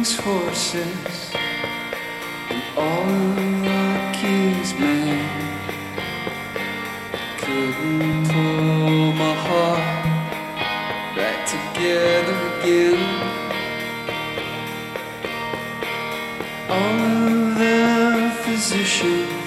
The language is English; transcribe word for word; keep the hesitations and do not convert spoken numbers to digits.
king's horses and all the king's men couldn't pull my heart back together again. All of the physicians